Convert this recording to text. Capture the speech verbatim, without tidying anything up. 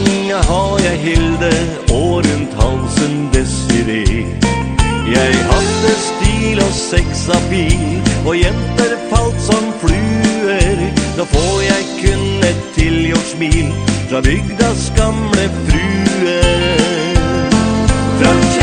fingra har jeg Hilde, og rundt halsen Desiree. Jeg hadde stil og sexappeal, og jenter falt som fluer. Da får jeg kun et tilgjort smil fra bygdas gamle fruer. Fra